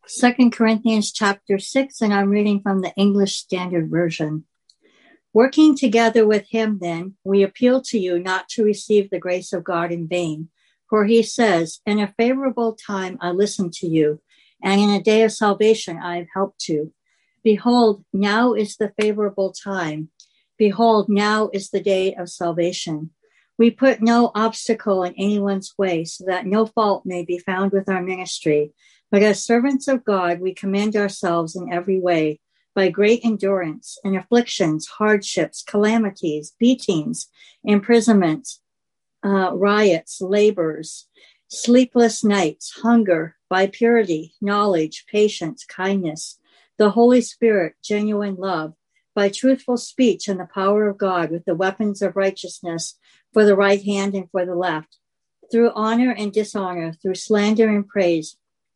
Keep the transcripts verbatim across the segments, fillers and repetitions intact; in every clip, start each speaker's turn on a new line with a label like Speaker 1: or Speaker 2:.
Speaker 1: Second Corinthians chapter six, and I'm reading from the English Standard Version. Working together with him, then, we appeal to you not to receive the grace of God in vain. For he says, in a favorable time I listened to you, and in a day of salvation I have helped you. Behold, now is the favorable time. Behold, now is the day of salvation. We put no obstacle in anyone's way, so that no fault may be found with our ministry. But as servants of God, we commend ourselves in every way, by great endurance in afflictions, hardships, calamities, beatings, imprisonments, uh, riots, labors, sleepless nights, hunger, by purity, knowledge, patience, kindness, the Holy Spirit, genuine love, by truthful speech and the power of God with the weapons of righteousness for the right hand and for the left, through honor and dishonor, through slander and praise.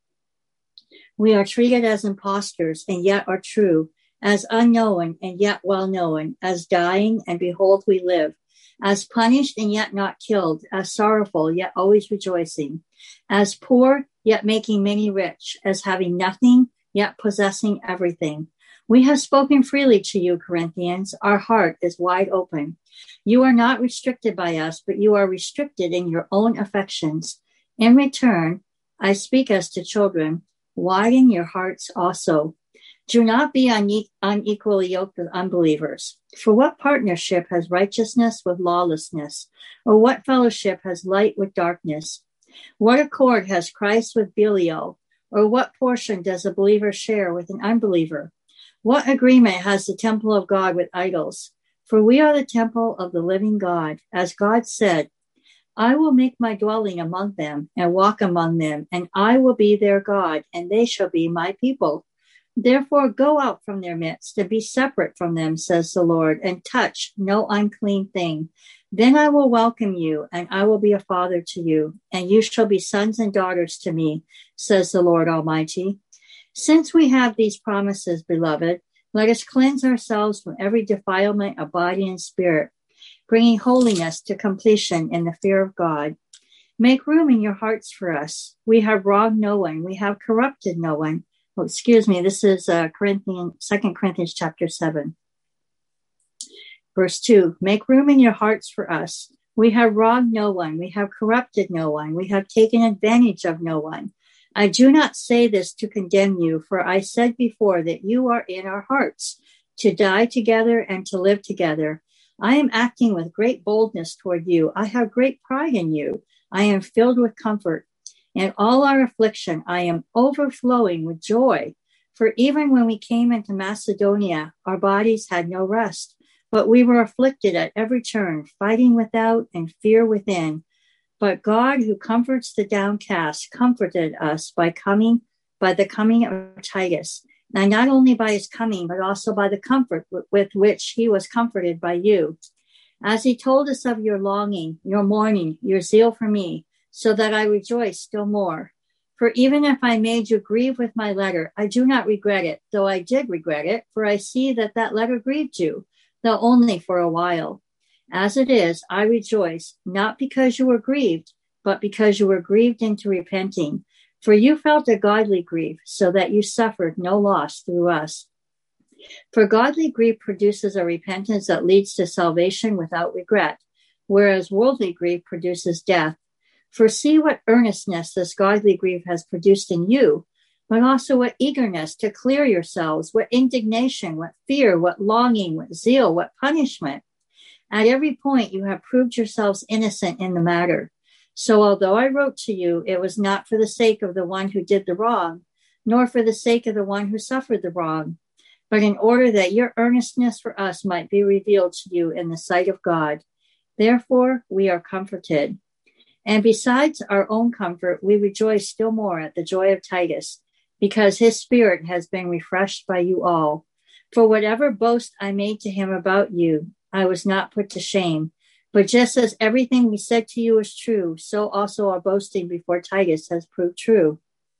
Speaker 1: We are treated as impostors and yet are true, as unknown and yet well known, as dying and behold we live, as punished and yet not killed, as sorrowful yet always rejoicing, as poor yet making many rich, as having nothing yet possessing everything. We have spoken freely to you, Corinthians. Our heart is wide open. You are not restricted by us, but you are restricted in your own affections. In return, I speak as to children. Widen your hearts also. Do not be une- unequally yoked with unbelievers. For what partnership has righteousness with lawlessness? Or what fellowship has light with darkness? What accord has Christ with Belial? Or what portion does a believer share with an unbeliever? What agreement has the temple of God with idols? For we are the temple of the living God. As God said, I will make my dwelling among them and walk among them, and I will be their God, and they shall be my people. Therefore go out from their midst and be separate from them, says the Lord, and touch no unclean thing. Then I will welcome you, and I will be a father to you, and you shall be sons and daughters to me, says the Lord Almighty. Since we have these promises, beloved, let us cleanse ourselves from every defilement of body and spirit, bringing holiness to completion in the fear of God. Make room in your hearts for us. We have wronged no one. We have corrupted no one. Oh, excuse me. This is uh, Corinthians, Second Corinthians chapter seven. Verse two, make room in your hearts for us. We have wronged no one. We have corrupted no one. We have taken advantage of no one. I do not say this to condemn you, for I said before that you are in our hearts, to die together and to live together. I am acting with great boldness toward you. I have great pride in you. I am filled with comfort. In all our affliction, I am overflowing with joy. For even when we came into Macedonia, our bodies had no rest, but we were afflicted at every turn, fighting without and fear within. But God, who comforts the downcast, comforted us by coming, by the coming of Titus. And not only by his coming, but also by the comfort with which he was comforted by you. As he told us of your longing, your mourning, your zeal for me, so that I rejoice still more. For even if I made you grieve with my letter, I do not regret it, though I did regret it, for I see that that letter grieved you, though only for a while. As it is, I rejoice, not because you were grieved, but because you were grieved into repenting. For you felt a godly grief, so that you suffered no loss through us. For godly grief produces a repentance that leads to salvation without regret, whereas worldly grief produces death. For see what earnestness this godly grief has produced in you, but also what eagerness to clear yourselves, what indignation, what fear, what longing, what zeal, what punishment. At every point you have proved yourselves innocent in the matter. So although I wrote to you, it was not for the sake of the one who did the wrong, nor for the sake of the one who suffered the wrong, but in order that your earnestness for us might be revealed to you in the sight of God. Therefore, we are comforted. And besides our own comfort, we rejoice still more at the joy of Titus, because his spirit has been refreshed by you all. For whatever boast I made to him about you, I was not put to shame. But just as everything we said to you is true, so also our boasting before Titus has proved true.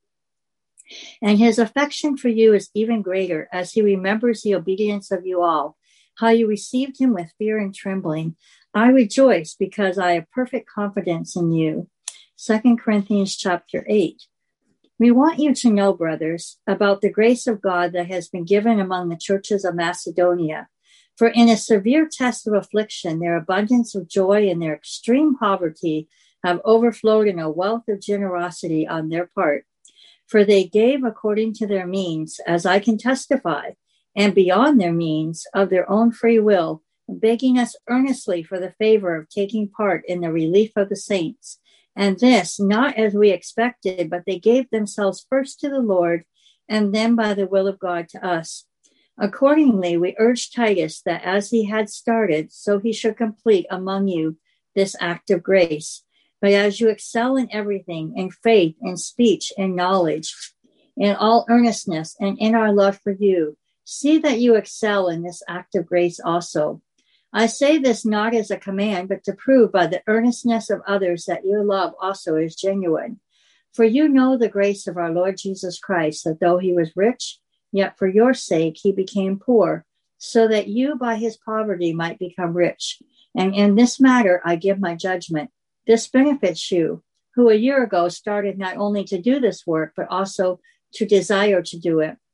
Speaker 1: And his affection for you is even greater, as he remembers the obedience of you all, how you received him with fear and trembling. I rejoice because I have perfect confidence in you. Second Corinthians chapter eight. We want you to know, brothers, about the grace of God that has been given among the churches of Macedonia. For in a severe test of affliction, their abundance of joy and their extreme poverty have overflowed in a wealth of generosity on their part. For they gave according to their means, as I can testify, and beyond their means, of their own free will, begging us earnestly for the favor of taking part in the relief of the saints. And this, not as we expected, but they gave themselves first to the Lord, and then by the will of God to us. Accordingly, we urge Titus that as he had started, so he should complete among you this act of grace. But as you excel in everything, in faith, in speech, in knowledge, in all earnestness, and in our love for you, see that you excel in this act of grace also. I say this not as a command, but to prove by the earnestness of others that your love also is genuine. For you know the grace of our Lord Jesus Christ, that though he was rich, yet for your sake he became poor, so that you by his poverty might become rich. And in this matter I give my judgment. This benefits you, who a year ago started not only to do this work, but also to desire to do it.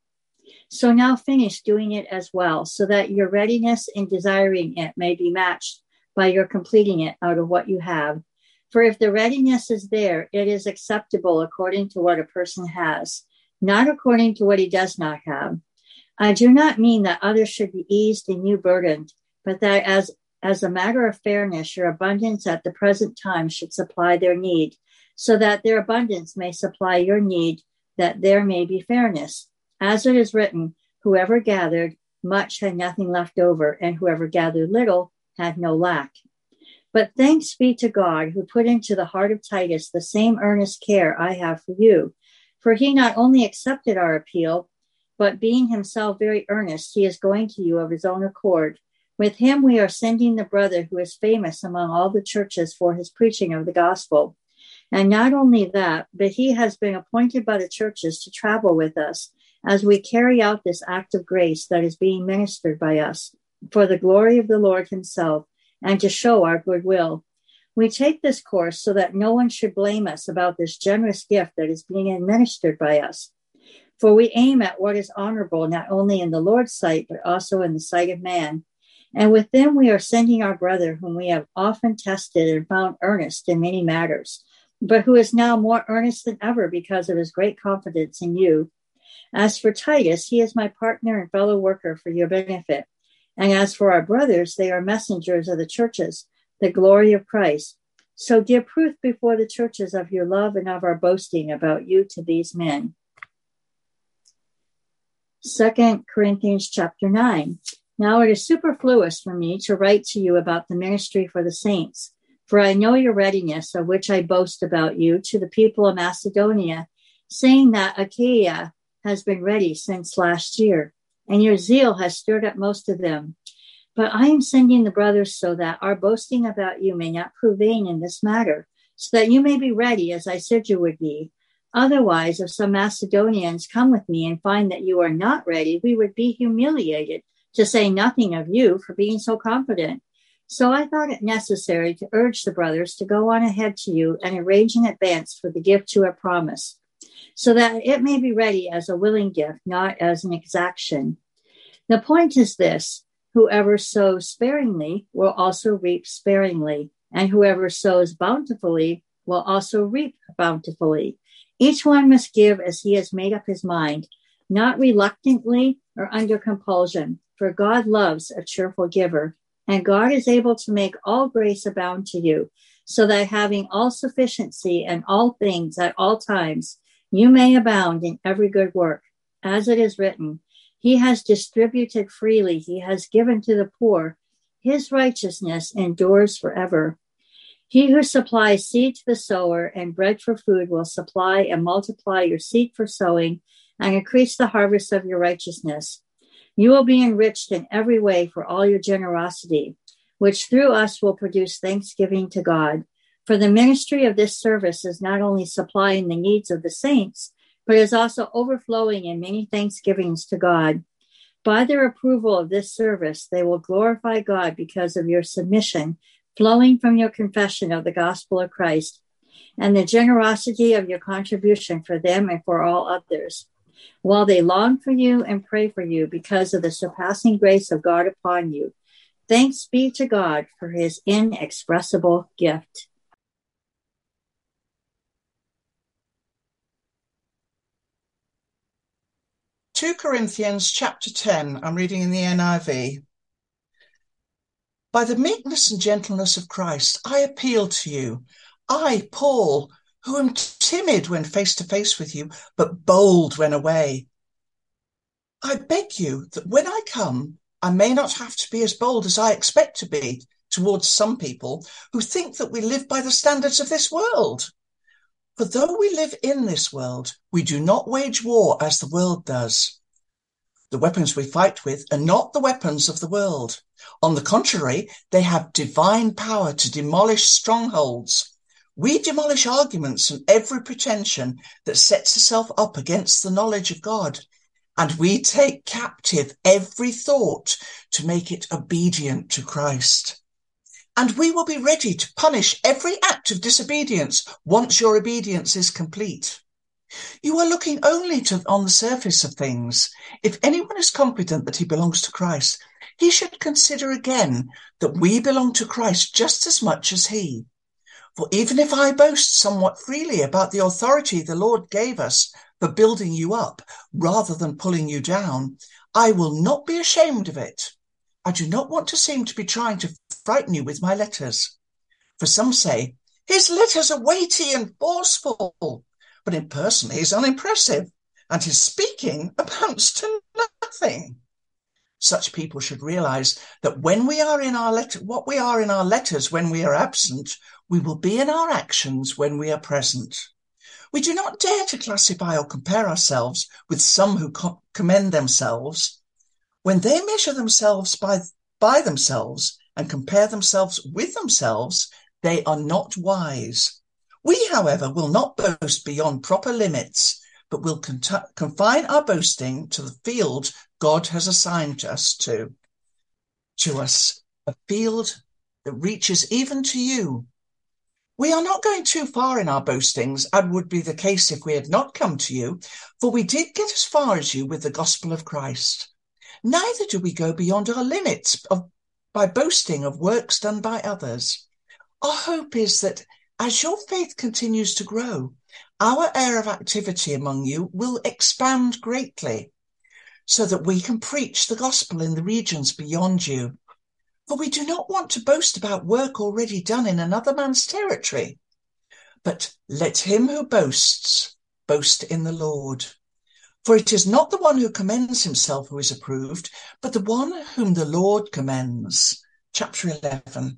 Speaker 1: So now finish doing it as well, so that your readiness in desiring it may be matched by your completing it out of what you have. For if the readiness is there, it is acceptable according to what a person has, not according to what he does not have. I do not mean that others should be eased and you burdened, but that as, as a matter of fairness, your abundance at the present time should supply their need, so that their abundance may supply your need, that there may be fairness. As it is written, whoever gathered much had nothing left over, and whoever gathered little had no lack. But thanks be to God, who put into the heart of Titus the same earnest care I have for you. For he not only accepted our appeal, but being himself very earnest, he is going to you of his own accord. With him we are sending the brother who is famous among all the churches for his preaching of the gospel. And not only that, but he has been appointed by the churches to travel with us, as we carry out this act of grace that is being ministered by us, for the glory of the Lord himself, and to show our goodwill. We take this course so that no one should blame us about this generous gift that is being administered by us. For we aim at what is honorable, not only in the Lord's sight, but also in the sight of man. And with them we are sending our brother, whom we have often tested and found earnest in many matters, but who is now more earnest than ever because of his great confidence in you. As for Titus, he is my partner and fellow worker for your benefit. And as for our brothers, they are messengers of the churches, the glory of Christ. So give proof before the churches of your love and of our boasting about you to these men. Second Corinthians chapter nine. Now it is superfluous for me to write to you about the ministry for the saints, for I know your readiness, of which I boast about you to the people of Macedonia, saying that Achaia has been ready since last year, and your zeal has stirred up most of them. But I am sending the brothers so that our boasting about you may not prove vain in this matter, so that you may be ready as I said you would be. Otherwise, if some Macedonians come with me and find that you are not ready, we would be humiliated, to say nothing of you, for being so confident. So I thought it necessary to urge the brothers to go on ahead to you and arrange in advance for the gift you have promised, so that it may be ready as a willing gift, not as an exaction. The point is this: whoever sows sparingly will also reap sparingly, and whoever sows bountifully will also reap bountifully. Each one must give as he has made up his mind, not reluctantly or under compulsion, for God loves a cheerful giver, and God is able to make all grace abound to you, so that having all sufficiency in all things at all times, you may abound in every good work. As it is written, he has distributed freely, he has given to the poor, his righteousness endures forever. He who supplies seed to the sower and bread for food will supply and multiply your seed for sowing and increase the harvest of your righteousness. You will be enriched in every way for all your generosity, which through us will produce thanksgiving to God. For the ministry of this service is not only supplying the needs of the saints, but is also overflowing in many thanksgivings to God. By their approval of this service, they will glorify God because of your submission, flowing from your confession of the gospel of Christ. and the generosity of your contribution for them and for all others, while they long for you and pray for you because of the surpassing grace of God upon you. Thanks be to God for his inexpressible gift.
Speaker 2: Second Corinthians chapter ten, I'm reading in the N I V. By the meekness and gentleness of Christ, I appeal to you. I, Paul, who am timid when face to face with you, but bold when away. I beg you that when I come, I may not have to be as bold as I expect to be towards some people who think that we live by the standards of this world. For though we live in this world, we do not wage war as the world does. The weapons we fight with are not the weapons of the world. On the contrary, they have divine power to demolish strongholds. We demolish arguments and every pretension that sets itself up against the knowledge of God. And we take captive every thought to make it obedient to Christ. And we will be ready to punish every act of disobedience once your obedience is complete. You are looking only to, on the surface of things. If anyone is confident that he belongs to Christ, he should consider again that we belong to Christ just as much as he. For even if I boast somewhat freely about the authority the Lord gave us for building you up rather than pulling you down, I will not be ashamed of it. I do not want to seem to be trying to frighten you with my letters. For some say, his letters are weighty and forceful, but in person he is unimpressive, and his speaking amounts to nothing. Such people should realize that when we are in our letter, what we are in our letters when we are absent, we will be in our actions when we are present. We do not dare to classify or compare ourselves with some who co- commend themselves. When they measure themselves by, by themselves and compare themselves with themselves, they are not wise. We, however, will not boast beyond proper limits, but will con- confine our boasting to the field God has assigned us to, to us, a field that reaches even to you. We are not going too far in our boastings, and would be the case if we had not come to you, for we did get as far as you with the gospel of Christ. Neither do we go beyond our limits of, by boasting of works done by others. Our hope is that as your faith continues to grow, our area of activity among you will expand greatly, so that we can preach the gospel in the regions beyond you. For we do not want to boast about work already done in another man's territory, but let him who boasts boast in the Lord. For it is not the one who commends himself who is approved, but the one whom the Lord commends. Chapter eleven.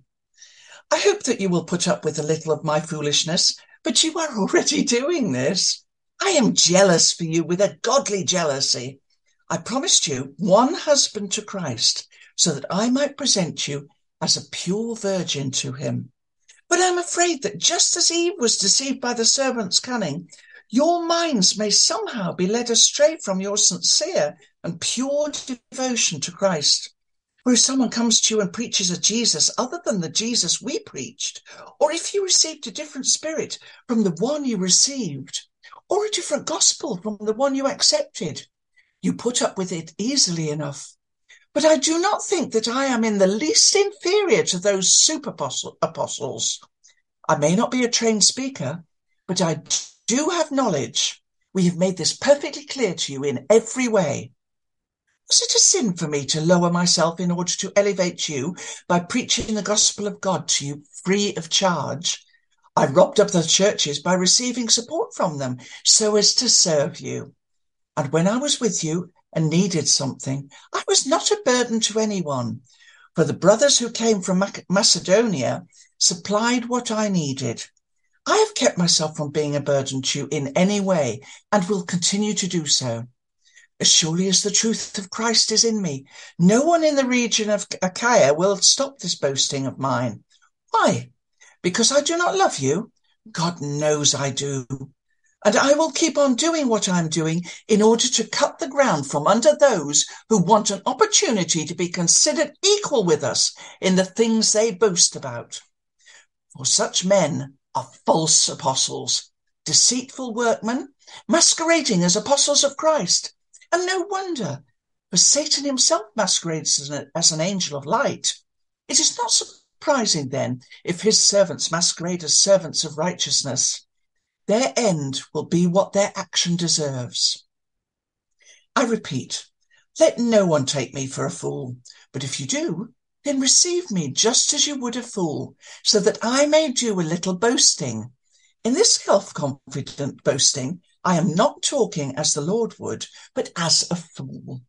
Speaker 2: I hope that you will put up with a little of my foolishness, but you are already doing this. I am jealous for you with a godly jealousy. I promised you one husband to Christ, so that I might present you as a pure virgin to him. But I'm afraid that just as Eve was deceived by the serpent's cunning, your minds may somehow be led astray from your sincere and pure devotion to Christ. Or if someone comes to you and preaches a Jesus other than the Jesus we preached, or if you received a different spirit from the one you received, or a different gospel from the one you accepted, you put up with it easily enough. But I do not think that I am in the least inferior to those super apostles. I may not be a trained speaker, but I do have knowledge. We have made this perfectly clear to you in every way. Was it a sin for me to lower myself in order to elevate you by preaching the gospel of God to you free of charge? I robbed up the churches by receiving support from them so as to serve you. And when I was with you and needed something, I was not a burden to anyone, for the brothers who came from Macedonia supplied what I needed. I have kept myself from being a burden to you in any way and will continue to do so. As surely as the truth of Christ is in me, no one in the region of Achaia will stop this boasting of mine. Why? Because I do not love you? God knows I do. And I will keep on doing what I'm doing in order to cut the ground from under those who want an opportunity to be considered equal with us in the things they boast about. For such men are false apostles, deceitful workmen, masquerading as apostles of Christ. And no wonder, for Satan himself masquerades as an, as an angel of light. It is not surprising then if his servants masquerade as servants of righteousness. Their end will be what their action deserves. I repeat, let no one take me for a fool, but if you do, then receive me just as you would a fool, so that I may do a little boasting. In this self-confident boasting, I am not talking as the Lord would, but as a fool.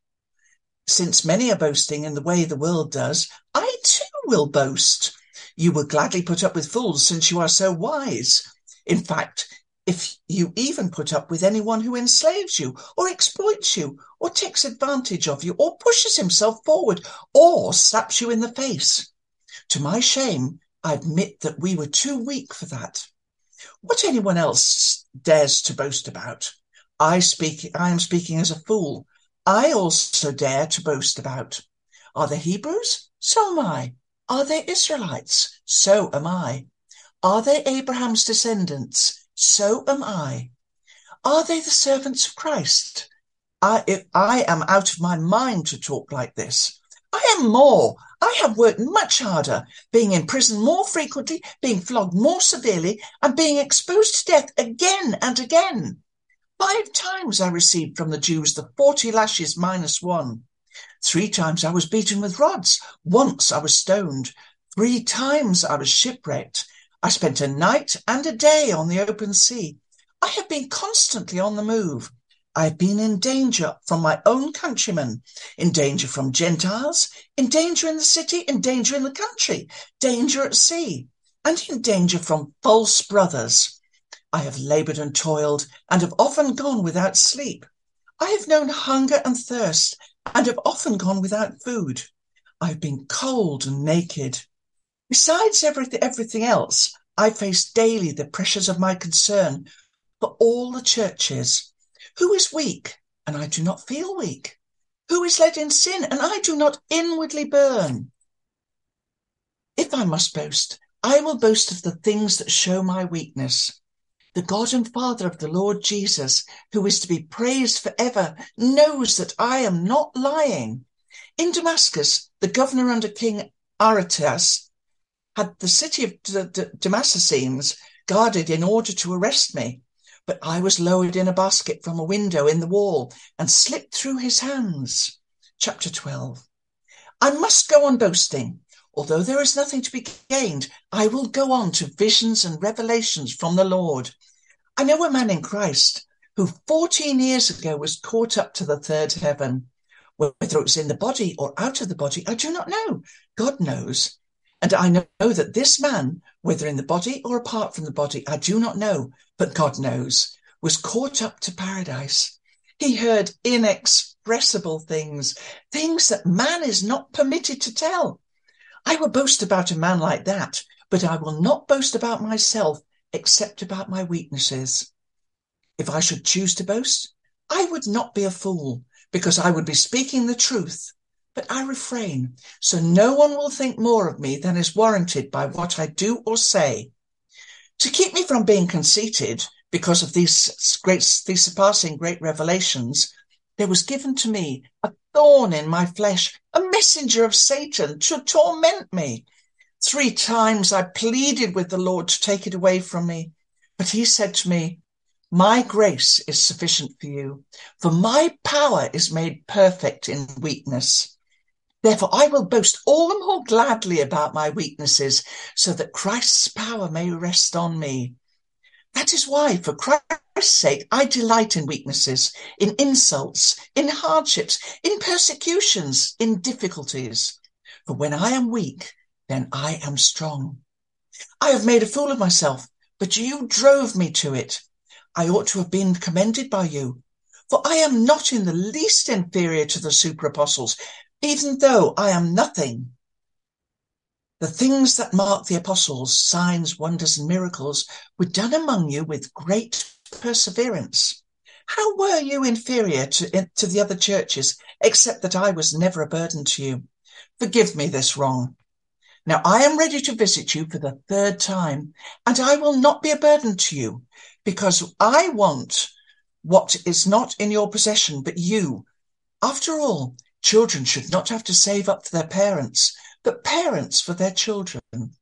Speaker 2: Since many are boasting in the way the world does, I too will boast. You will gladly put up with fools since you are so wise. In fact, if you even put up with anyone who enslaves you, or exploits you, or takes advantage of you, or pushes himself forward, or slaps you in the face. To my shame, I admit that we were too weak for that. What anyone else dares to boast about, I speak, I am speaking as a fool. I also dare to boast about. Are they Hebrews? So am I. Are they Israelites? So am I. Are they Abraham's descendants? So am I. Are they the servants of Christ? I, if I am out of my mind to talk like this. I am more. I have worked much harder, being in prison more frequently, being flogged more severely, and being exposed to death again and again. Five times I received from the Jews the forty lashes minus one. Three times I was beaten with rods. Once I was stoned. Three times I was shipwrecked. I spent a night and a day on the open sea. I have been constantly on the move. I have been in danger from my own countrymen, in danger from Gentiles, in danger in the city, in danger in the country, danger at sea, and in danger from false brothers. I have laboured and toiled, and have often gone without sleep. I have known hunger and thirst, and have often gone without food. I have been cold and naked. Besides everything, everything else, I face daily the pressures of my concern for all the churches. Who is weak, and I do not feel weak? Who is led in sin, and I do not inwardly burn? If I must boast, I will boast of the things that show my weakness. The God and Father of the Lord Jesus, who is to be praised forever, knows that I am not lying. In Damascus, the governor under King Aretas had the city of D- D- Damascenes guarded in order to arrest me, but I was lowered in a basket from a window in the wall and slipped through his hands. Chapter twelve. I must go on boasting. Although there is nothing to be gained, I will go on to visions and revelations from the Lord. I know a man in Christ who fourteen years ago was caught up to the third heaven. Whether it was in the body or out of the body, I do not know. God knows. And I know that this man, whether in the body or apart from the body, I do not know, but God knows, was caught up to paradise. He heard inexpressible things, things that man is not permitted to tell. I will boast about a man like that, but I will not boast about myself except about my weaknesses. If I should choose to boast, I would not be a fool, because I would be speaking the truth. But I refrain, so no one will think more of me than is warranted by what I do or say. To keep me from being conceited, because of these great, these surpassing great revelations, there was given to me a thorn in my flesh, a messenger of Satan to torment me. Three times I pleaded with the Lord to take it away from me, but he said to me, "My grace is sufficient for you, for my power is made perfect in weakness. Therefore I will boast all the more gladly about my weaknesses, so that Christ's power may rest on me. That is why, for Christ's sake, I delight in weaknesses, in insults, in hardships, in persecutions, in difficulties. For when I am weak, then I am strong. I have made a fool of myself, but you drove me to it. I ought to have been commended by you, for I am not in the least inferior to the super apostles, even though I am nothing. The things that mark the apostles, signs, wonders, and miracles, were done among you with great perseverance. How were you inferior to, to the other churches, except that I was never a burden to you? Forgive me this wrong. Now I am ready to visit you for the third time, and I will not be a burden to you, because I want what is not in your possession, but you. After all, children should not have to save up for their parents, but parents for their children.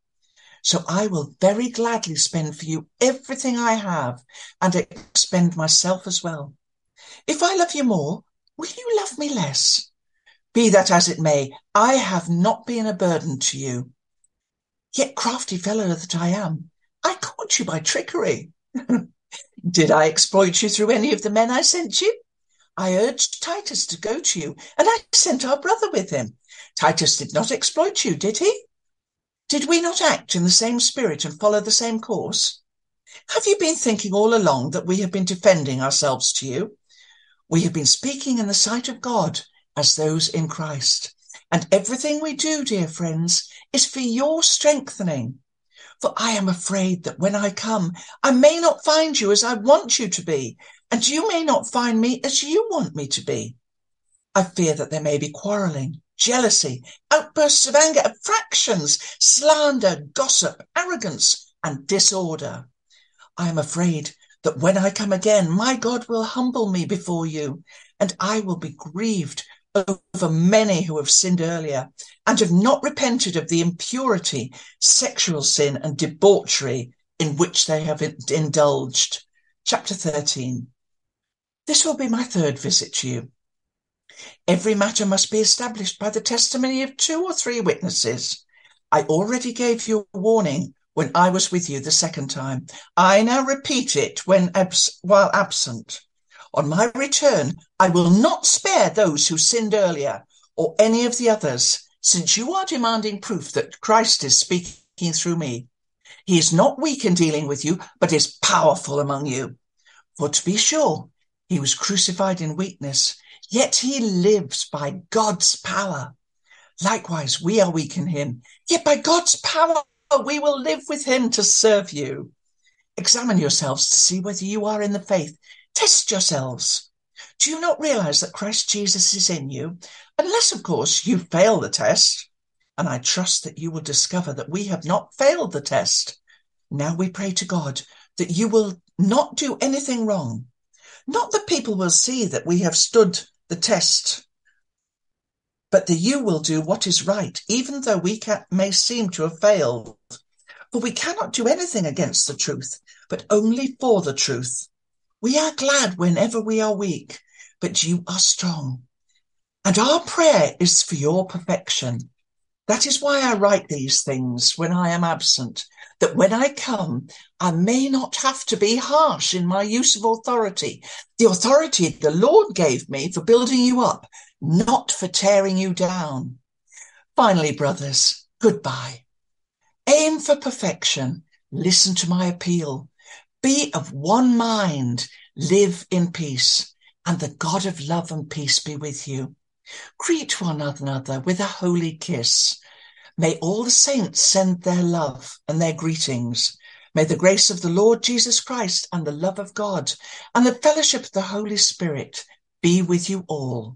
Speaker 2: So I will very gladly spend for you everything I have, and expend myself as well. If I love you more, will you love me less? Be that as it may, I have not been a burden to you. Yet, crafty fellow that I am, I caught you by trickery. Did I exploit you through any of the men I sent you? I urged Titus to go to you, and I sent our brother with him. Titus did not exploit you, did he? Did we not act in the same spirit and follow the same course? Have you been thinking all along that we have been defending ourselves to you? We have been speaking in the sight of God as those in Christ. And everything we do, dear friends, is for your strengthening. For I am afraid that when I come, I may not find you as I want you to be, and you may not find me as you want me to be. I fear that there may be quarreling, jealousy, outbursts of anger, fractions, slander, gossip, arrogance, and disorder. I am afraid that when I come again, my God will humble me before you, and I will be grieved over many who have sinned earlier and have not repented of the impurity, sexual sin, and debauchery in which they have indulged. Chapter thirteen. This will be my third visit to you. Every matter must be established by the testimony of two or three witnesses. I already gave you a warning when I was with you the second time. I now repeat it when abs- while absent. On my return, I will not spare those who sinned earlier or any of the others, since you are demanding proof that Christ is speaking through me. He is not weak in dealing with you, but is powerful among you. For to be sure, he was crucified in weakness, yet he lives by God's power. Likewise, we are weak in him, yet by God's power we will live with him to serve you. Examine yourselves to see whether you are in the faith. Test yourselves. Do you not realize that Christ Jesus is in you? Unless, of course, you fail the test. And I trust that you will discover that we have not failed the test. Now we pray to God that you will not do anything wrong. Not that people will see that we have stood the test, but that you will do what is right, even though we can, may seem to have failed. For we cannot do anything against the truth, but only for the truth. We are glad whenever we are weak, but you are strong. And our prayer is for your perfection. That is why I write these things when I am absent, that when I come, I may not have to be harsh in my use of authority, the authority the Lord gave me for building you up, not for tearing you down. Finally, brothers, goodbye. Aim for perfection. Listen to my appeal. Be of one mind. Live in peace. And the God of love and peace be with you. Greet one another with a holy kiss. May all the saints send their love and their greetings. May the grace of the Lord Jesus Christ and the love of God and the fellowship of the Holy Spirit be with you all.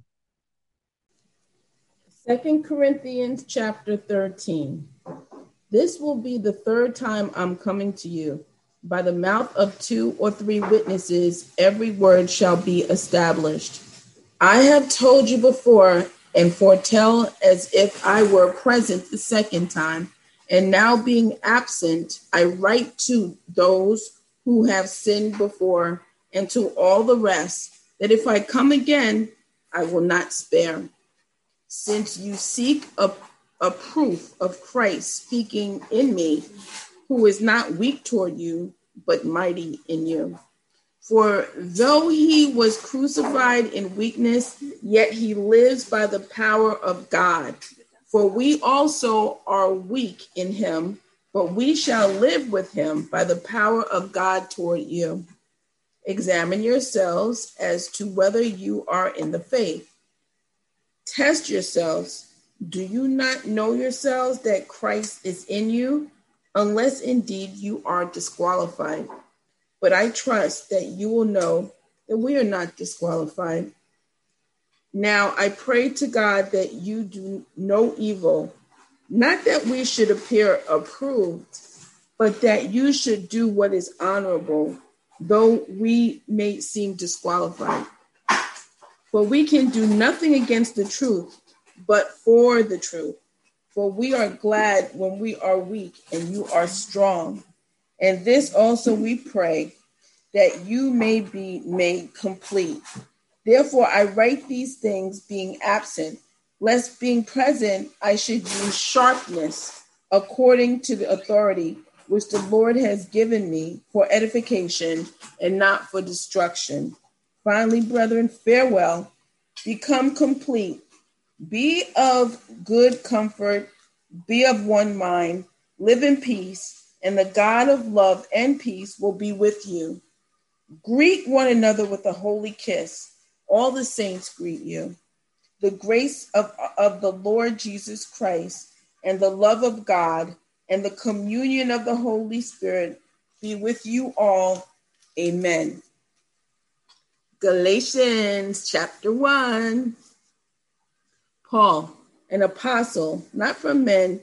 Speaker 3: Second Corinthians chapter thirteen. This will be the third time I'm coming to you. By the mouth of two or three witnesses, every word shall be established. I have told you before and foretell as if I were present the second time, and now being absent, I write to those who have sinned before and to all the rest, that if I come again, I will not spare. Since you seek a, a proof of Christ speaking in me, who is not weak toward you, but mighty in you. For though he was crucified in weakness, yet he lives by the power of God. For we also are weak in him, but we shall live with him by the power of God toward you. Examine yourselves as to whether you are in the faith. Test yourselves. Do you not know yourselves that Christ is in you, unless indeed you are disqualified? But I trust that you will know that we are not disqualified. Now I pray to God that you do no evil Not that we should appear approved, but that you should do what is honorable, though we may seem disqualified. For we can do nothing against the truth, but for the truth. For we are glad when we are weak and you are strong. And this also we pray, that you may be made complete. Therefore I write these things being absent, lest being present I should use sharpness according to the authority which the Lord has given me for edification and not for destruction. Finally, brethren, farewell. Become complete. Be of good comfort. Be of one mind. Live in peace, and the God of love and peace will be with you. Greet one another with a holy kiss. All the saints greet you. The grace of, of the Lord Jesus Christ and the love of God and the communion of the Holy Spirit be with you all. Amen. Galatians chapter one. Paul, an apostle, not from men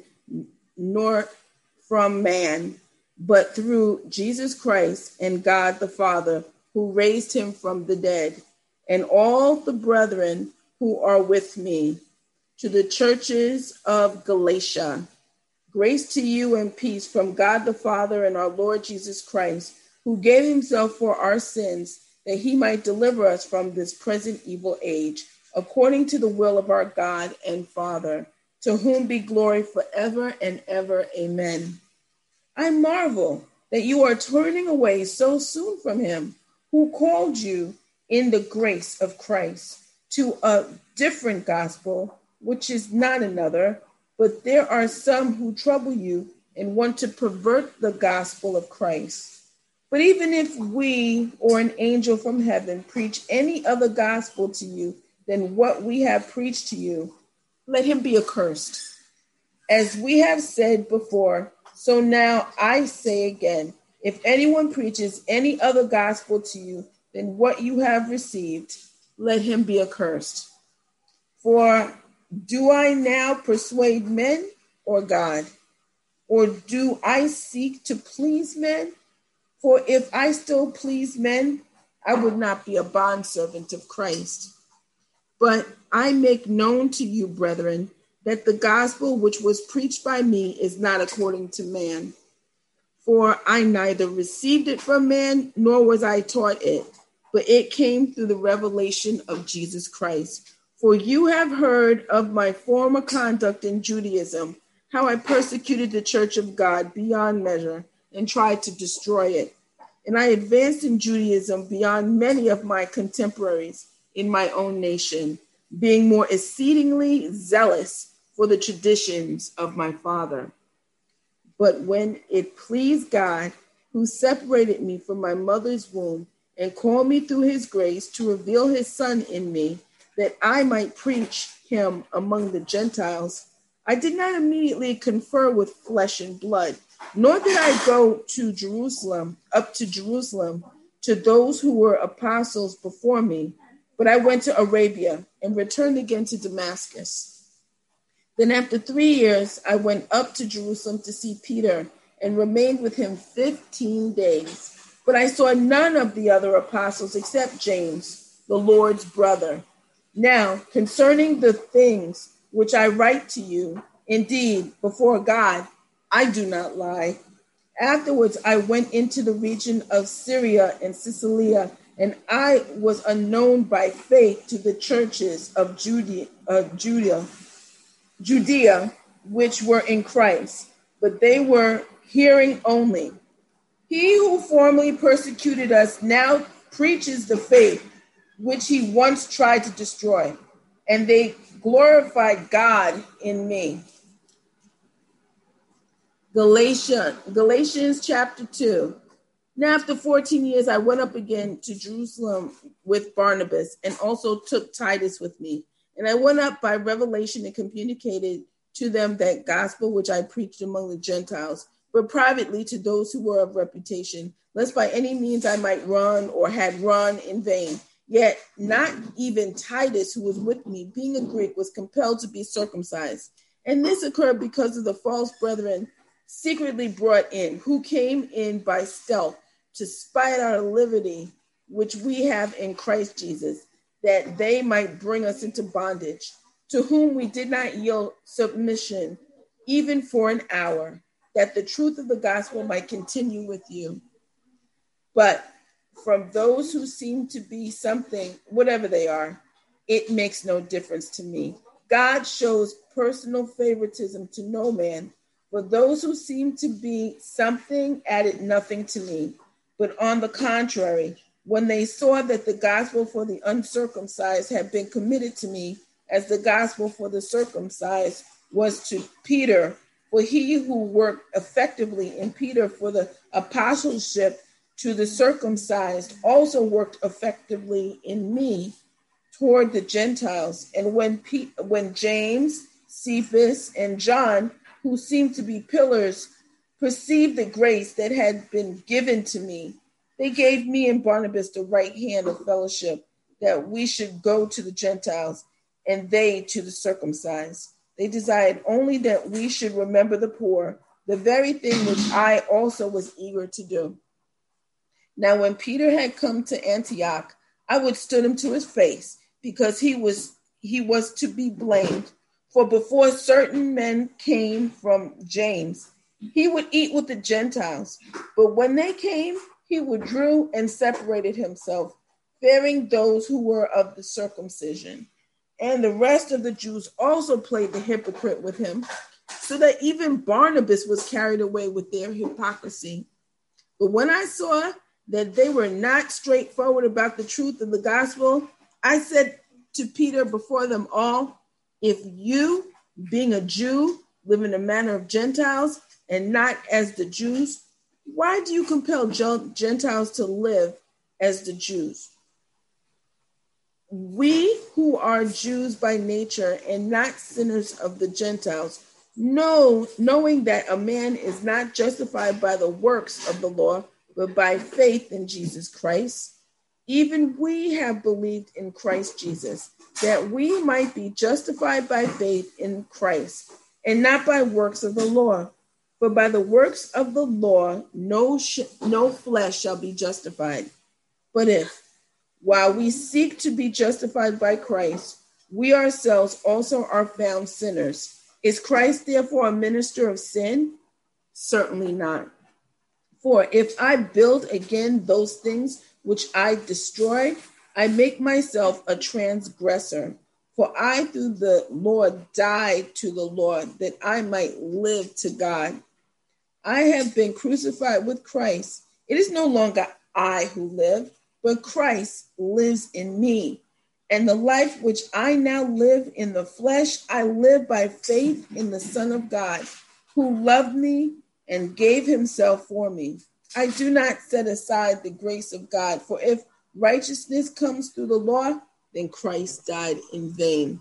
Speaker 3: nor from man, but through Jesus Christ and God the Father, who raised him from the dead, and all the brethren who are with me, to the churches of Galatia. Grace to you and peace from God the Father and our Lord Jesus Christ, who gave himself for our sins, that he might deliver us from this present evil age, according to the will of our God and Father, to whom be glory forever and ever. Amen. I marvel that you are turning away so soon from him who called you in the grace of Christ to a different gospel, which is not another, but there are some who trouble you and want to pervert the gospel of Christ. But even if we or an angel from heaven preach any other gospel to you than what we have preached to you, let him be accursed. As we have said before, so now I say again, if anyone preaches any other gospel to you than what you have received, let him be accursed. For do I now persuade men or God? Or do I seek to please men? For if I still please men, I would not be a bondservant of Christ. But I make known to you, brethren, that the gospel which was preached by me is not according to man. For I neither received it from man, nor was I taught it, but it came through the revelation of Jesus Christ. For you have heard of my former conduct in Judaism, how I persecuted the church of God beyond measure and tried to destroy it. And I advanced in Judaism beyond many of my contemporaries in my own nation, being more exceedingly zealous for the traditions of my father. But when it pleased God, who separated me from my mother's womb and called me through his grace to reveal his son in me, that I might preach him among the Gentiles, I did not immediately confer with flesh and blood, nor did I go to Jerusalem, up to Jerusalem, to those who were apostles before me, but I went to Arabia and returned again to Damascus. Then after three years, I went up to Jerusalem to see Peter and remained with him fifteen days. But I saw none of the other apostles except James, the Lord's brother. Now, concerning the things which I write to you, indeed, before God, I do not lie. Afterwards, I went into the region of Syria and Cilicia, and I was unknown by faith to the churches of Judea, uh, Judea, Judea, which were in Christ, but they were hearing only. He who formerly persecuted us now preaches the faith which he once tried to destroy, and they glorified God in me. Galatians, Galatians chapter two. Now after fourteen years, I went up again to Jerusalem with Barnabas and also took Titus with me. And I went up by revelation and communicated to them that gospel which I preached among the Gentiles, but privately to those who were of reputation, lest by any means I might run or had run in vain. Yet not even Titus, who was with me, being a Greek, was compelled to be circumcised. And this occurred because of the false brethren secretly brought in, who came in by stealth to spy out our liberty, which we have in Christ Jesus, that they might bring us into bondage, to whom we did not yield submission, even for an hour, that the truth of the gospel might continue with you. But from those who seem to be something, whatever they are, it makes no difference to me. God shows personal favoritism to no man, but those who seem to be something added nothing to me. But on the contrary, when they saw that the gospel for the uncircumcised had been committed to me, as the gospel for the circumcised was to Peter, for he who worked effectively in Peter for the apostleship to the circumcised also worked effectively in me toward the Gentiles. And when Pe- when James, Cephas, and John, who seemed to be pillars, perceived the grace that had been given to me, they gave me and Barnabas the right hand of fellowship, that we should go to the Gentiles and they to the circumcised. They desired only that we should remember the poor, the very thing which I also was eager to do. Now, when Peter had come to Antioch, I withstood him to his face, because he was he was to be blamed. For before certain men came from James, he would eat with the Gentiles. But when they came, he withdrew and separated himself, fearing those who were of the circumcision. And the rest of the Jews also played the hypocrite with him, so that even Barnabas was carried away with their hypocrisy. But when I saw that they were not straightforward about the truth of the gospel, I said to Peter before them all, if you, being a Jew, live in the manner of Gentiles and not as the Jews, why do you compel Gentiles to live as the Jews? We who are Jews by nature and not sinners of the Gentiles, know, knowing that a man is not justified by the works of the law, but by faith in Jesus Christ. Even we have believed in Christ Jesus, that we might be justified by faith in Christ, and not by works of the law. For by the works of the law, no, sh- no flesh shall be justified. But if, while we seek to be justified by Christ, we ourselves also are found sinners, is Christ therefore a minister of sin? Certainly not. For if I build again those things which I destroyed, I make myself a transgressor. For I through the Lord died to the Lord, that I might live to God. I have been crucified with Christ. It is no longer I who live, but Christ lives in me. And the life which I now live in the flesh, I live by faith in the Son of God, who loved me and gave himself for me. I do not set aside the grace of God, for if righteousness comes through the law, then Christ died in vain.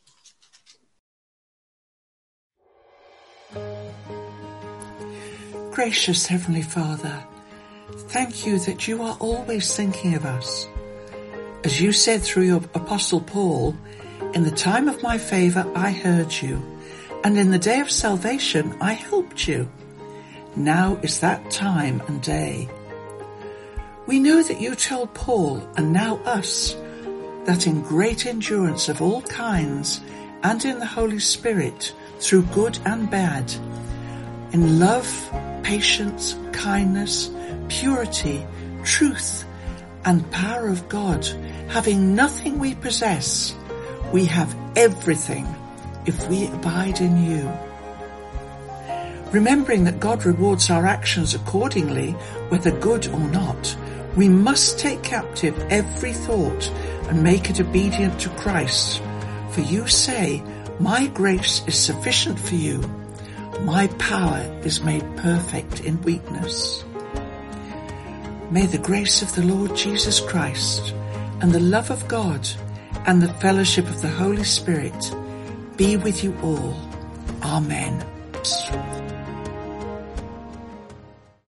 Speaker 2: Gracious Heavenly Father, thank you that you are always thinking of us. As you said through your Apostle Paul, in the time of my favor I heard you, and in the day of salvation I helped you. Now is that time and day. We know that you told Paul, and now us, that in great endurance of all kinds, and in the Holy Spirit, through good and bad, in love, patience, kindness, purity, truth, and power of God, having nothing we possess, we have everything if we abide in you. Remembering that God rewards our actions accordingly, whether good or not, we must take captive every thought and make it obedient to Christ. For you say, my grace is sufficient for you. My power is made perfect in weakness. May the grace of the Lord Jesus Christ and the love of God and the fellowship of the Holy Spirit be with you all. Amen.